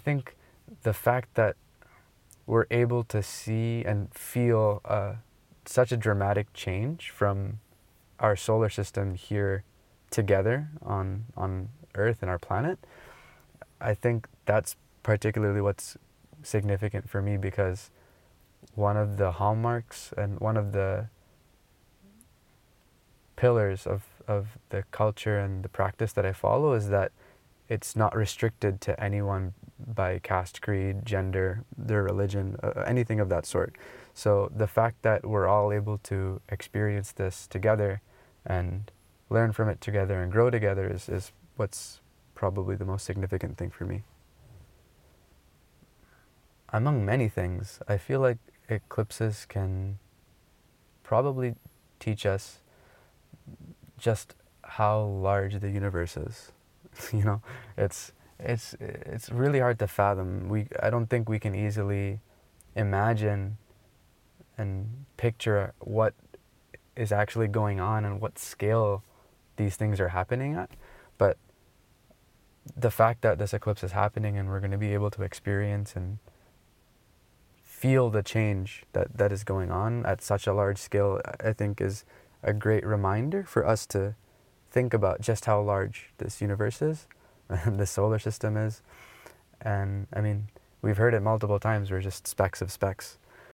think the fact that we're able to see and feel such a dramatic change from our solar system here together on Earth and our planet, I think that's particularly what's significant for me, because one of the hallmarks and one of the pillars of the culture and the practice that I follow is that it's not restricted to anyone by caste, creed, gender, their religion, anything of that sort. So the fact that we're all able to experience this together and learn from it together and grow together is what's probably the most significant thing for me. Among many things, I feel like eclipses can probably teach us just how large the universe is. You know, it's really hard to fathom. I don't think we can easily imagine and picture what is actually going on and what scale these things are happening at. But the fact that this eclipse is happening and we're going to be able to experience and feel the change that is going on at such a large scale, I think is a great reminder for us to think about just how large this universe is and the solar system is. And I mean, we've heard it multiple times, we're just specks of specks.